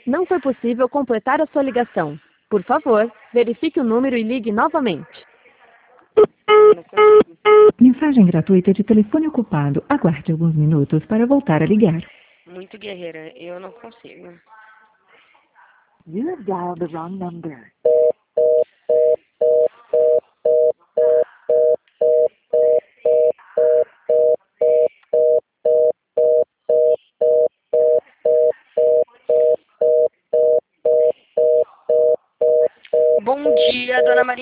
Não foi possível completar a sua ligação. Por favor, verifique o número e ligue novamente. Não consigo. Mensagem gratuita de telefone ocupado. Aguarde alguns minutos para voltar a ligar. Muito guerreira, eu não consigo. You have dialed the wrong number. Bom dia, dona Maria.